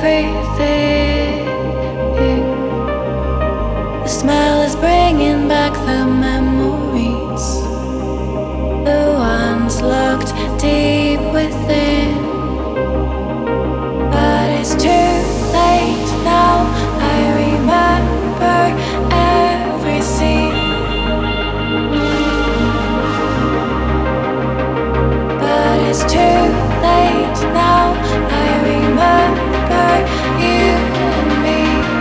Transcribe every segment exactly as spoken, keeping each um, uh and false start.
everything. The smell is bringing back the memories, the ones locked deep within. But it's too late now. I remember every scene. But it's too late now. I remember you and me,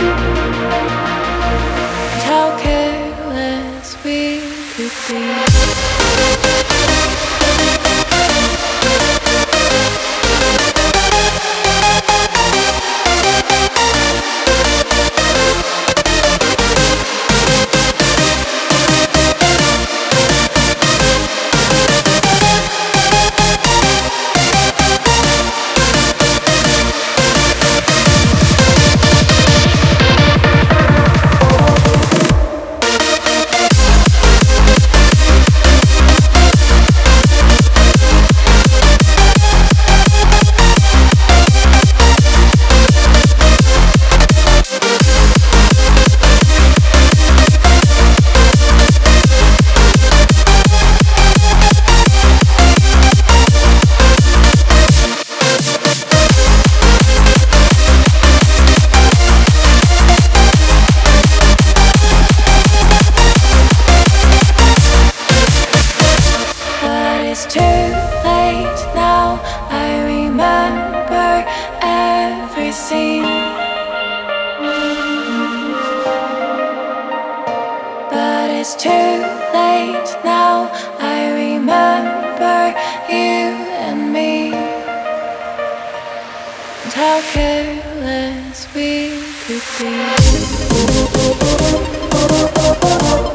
and how careless we could be. It's too late now. I remember every scene. But it's too late now. I remember you and me, and how careless we could be.